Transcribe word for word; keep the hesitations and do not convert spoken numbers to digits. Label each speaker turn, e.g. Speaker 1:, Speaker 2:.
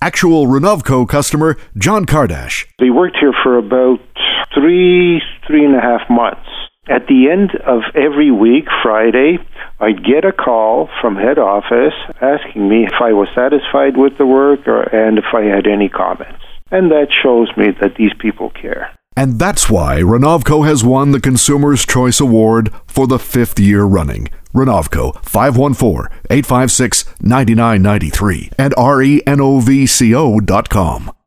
Speaker 1: Actual Renovco customer John Kardash.
Speaker 2: We worked here for about three, three and a half months. At the end of every week, Friday, I'd get a call from head office asking me if I was satisfied with the work or, and if I had any comments. And that shows me that these people care.
Speaker 1: And that's why Renovco has won the Consumer's Choice Award for the fifth year running. Renovco, five one four, eight five six, nine nine nine three and renovco dot com.